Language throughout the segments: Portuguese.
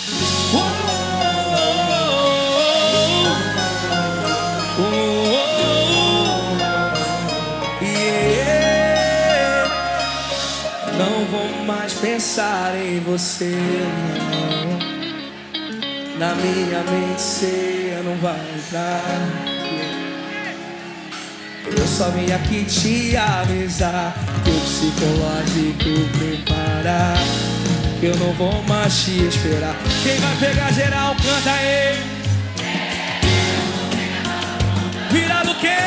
Não vou mais pensar em você, não. Na minha mente você não vai entrar. Eu só vim aqui te avisar que o psicológico preparar, que eu não vou mais te esperar. Quem vai pegar geral, canta aí. Virar do quê?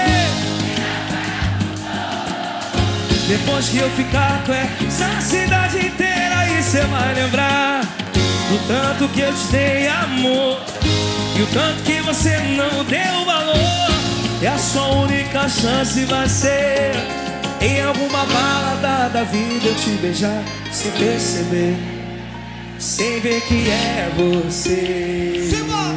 Depois que eu ficar com essa cidade inteira, aí cê vai lembrar do tanto que eu te dei amor e o tanto que você não deu valor. E a sua única chance vai ser em alguma balada da vida eu te beijar sem perceber, sem ver que é você.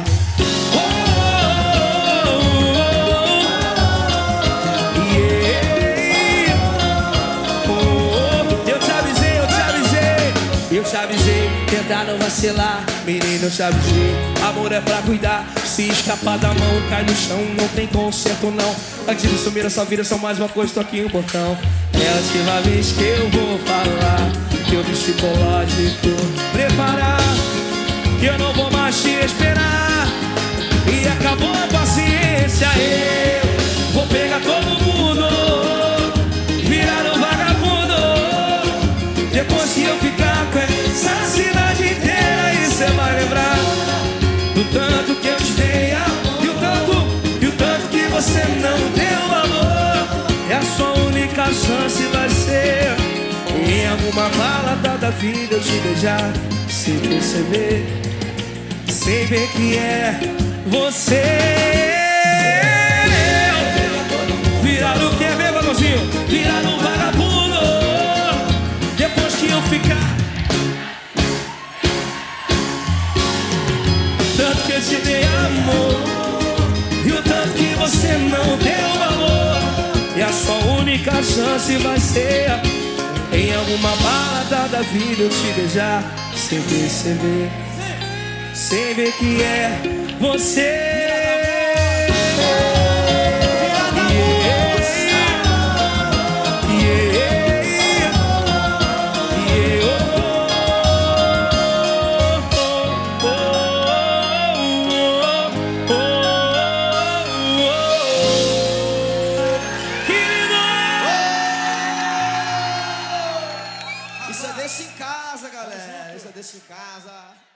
Eu te avisei, tentar não vacilar. Menino, eu te avisei, amor é pra cuidar. Se escapar da mão, cai no chão, não tem conserto não. Antes de sumir a sua vida, só mais uma coisa, tô aqui no portão. É a última vez que eu vou falar que o psicológico preparar, que eu não vou mais te esperar. E acabou a paciência, eu vou pegar todo mundo, virar um vagabundo. Depois que eu ficar com essa cidade inteira, aí cê vai lembrar do tanto que eu te dei amor e o tanto que você não deu valor. E a sua única chance vai ser em alguma balada da vida eu te beijar sem perceber, sem ver que é você. Virar o que é, vem, vagãozinho? Virar um vagabundo. Depois que eu ficar, tanto que eu te dei amor e o tanto que você não deu valor. E a sua única chance vai ser em alguma balada da vida eu te beijar sem perceber, sem ver que é você. Isso é deixa em casa, galera. Isso é deixa em casa.